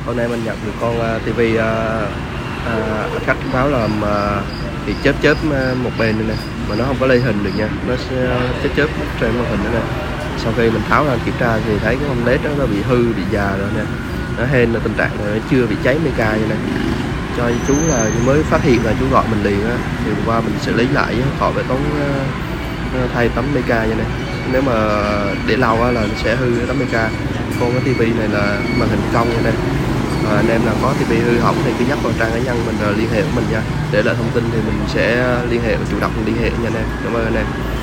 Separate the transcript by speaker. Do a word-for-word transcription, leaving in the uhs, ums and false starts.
Speaker 1: Hôm nay mình nhận được con uh, tivi uh, uh, khách báo là uh, bị chớp chớp một bên này nè, mà nó không có lấy hình được nha, nó sẽ chớp chớp trên màn hình đó nè. Sau khi mình tháo ra kiểm tra thì thấy cái con led đó nó bị hư, bị già rồi nè, nó hên là tình trạng này nó chưa bị cháy meca như này. Cho chú là mới phát hiện là chú gọi mình liền á, thì qua mình xử lý lại khỏi phải tốn uh, thay tấm meca như này. Nếu mà để lâu á là nó sẽ hư tấm meca. Con cái tivi này là màn hình cong như này. À, anh em nào có tivi hư hỏng thì cứ nhắc vào trang cá nhân mình rồi liên hệ với mình nha. Để lại thông tin thì mình sẽ liên hệ, chủ động liên hệ nha anh em. Cảm ơn anh em.